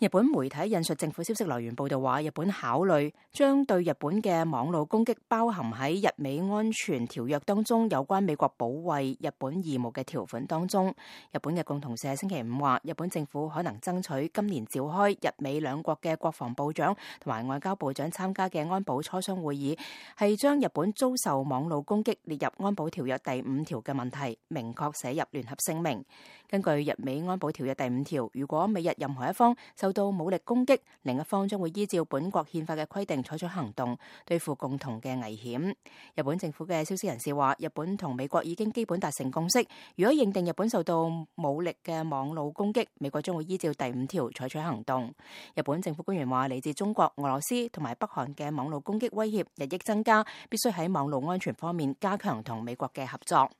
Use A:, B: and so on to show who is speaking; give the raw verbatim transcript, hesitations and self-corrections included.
A: 日本媒體引述政府消息來源報道話，日本考慮將對日本嘅網絡攻擊包含喺日美安全條約當中有關美國保衛日本義務嘅條款當中。日本嘅共同社星期五話，日本政府可能爭取今年召開日美兩國嘅國防部長同埋外交部長參加嘅安保磋商會議，係將日本遭受網絡攻擊列入安保條約第五條嘅問題明確寫入聯合聲明。根據日美安保條約第五條，如果美日任何一方受到武力攻擊，另一方將會依照本國憲法嘅規定採取行動，對付共同嘅危險。日本政府嘅消息人士話，日本同美國已經基本達成共識，如果認定日本受到武力嘅網絡攻擊，美國將會依照第五條採取行動。日本政府官員話，嚟自中國、俄羅斯同埋北韓嘅網絡攻擊威脅日益增加，必須喺網絡安全方面加強同美國嘅合作。